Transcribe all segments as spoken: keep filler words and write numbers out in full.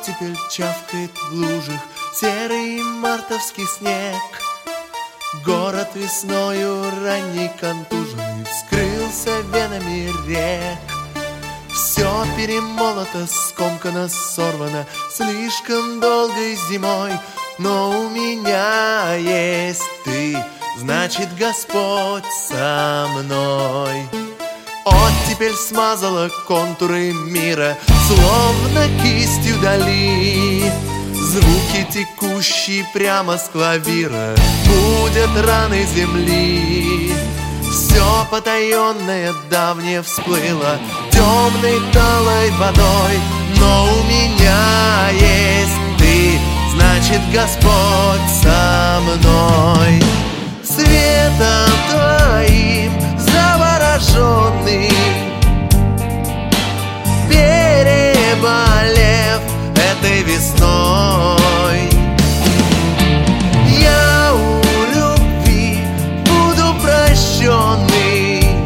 Оттепель чавкает в лужах серый мартовский снег. Город весною ранний контуженный вскрылся венами рек. Все перемолото, скомкано, сорвано слишком долгой зимой. Но у меня есть ты, значит, Господь со мной. Оттепель смазала контуры мира, словно кистью дали. Звуки, текущие прямо с клавира, будят раны земли. Все потаенное давнее всплыло темной талой водой. Но у меня есть ты, значит, Господь со мной. Светом твоим завороженный, переболев этой весной, я у любви буду прощенный.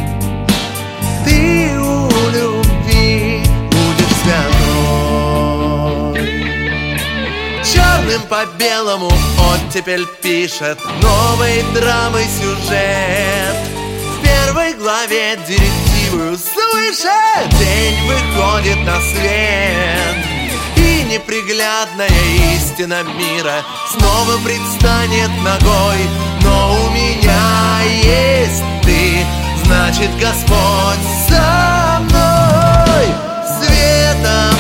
Ты у любви будешь святой. Черным по белому оттепель пишет новой драмой сюжет. В первой главе директивы слышит: день выходит на свет, и неприглядная истина мира снова предстанет ногой. Но у меня есть ты, значит, Господь со мной. Светом